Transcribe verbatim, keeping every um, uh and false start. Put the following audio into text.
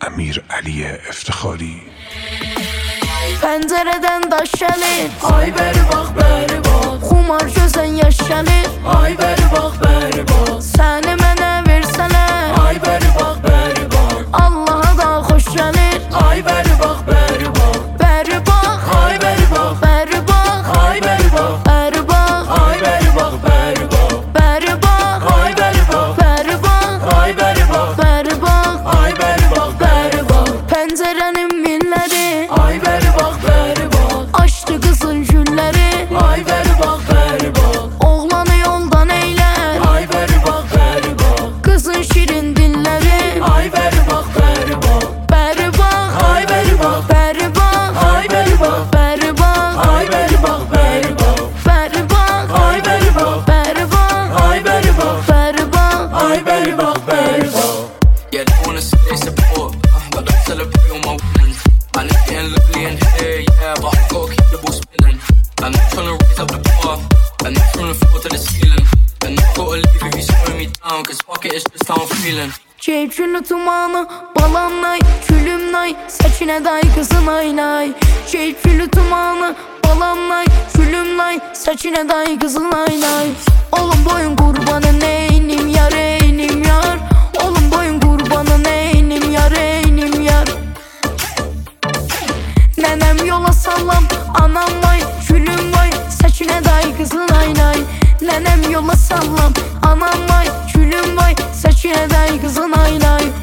Əmir Əliyə Əftixari. Pəncərədən daş gəlir, ay bəri bax, bəri bax. Xumar gözən yaş gəlir, ay bəri bax, bəri bax. Səni mənə versənlər, ay bəri bax, bəri bax. Allaha da xoş gəlir, ay bəri bax, bəri bax. bəri bax, ay bəri bax, bəri bax, ay bəri bax. bəri bax, ay bəri bax, bəri bax. bəri bax, ay bəri bax, bəri bax, ay bəri bax. bəri bax, ay bəri bax, bəri bax. Pəncərənin milləri, ay bəri bax, bəri bax. açdı qızın gülləri, ay bəri bax, bəri bax. oğlanı yoldan eylər, ay bəri bax, bəri bax. qızın şirin dilləri, ay bəri bax, bəri bax. bəri bax, ay bəri bax, bəri bax, ay bəri bax. bəri bax, ay bəri bax, bəri bax. bəri bax, ay bəri bax, bəri bax, ay bəri bax. bəri bax, ay bəri bax, bəri bax. Yeah, they wanna say they support, uh, but don't celebrate on my wins. And it's getting lovely in here, yeah, but I gotta keep the ball spinning. And I'm trying to raise up the bar, and I'm from the floor to the ceiling. And I gotta leave if you're slowing me down, cause fuck it, it's just how I'm feeling. Keyfini tumanı, balamnay, külümnay, saçine day kızın aynay. Keyfini tumanı, balamnay, külümnay, saçine day kızın aynay. Oğlum boyun kurbanı neynim yar, eynim yar. Oğlum boyun kurbanı neynim yar, eynim yar. Nenem yola sallam, anam vay, külüm vay, saçine day kızın aynay. Nenem yola sallam, anam vay, külüm vay, saçine day kızın aynay.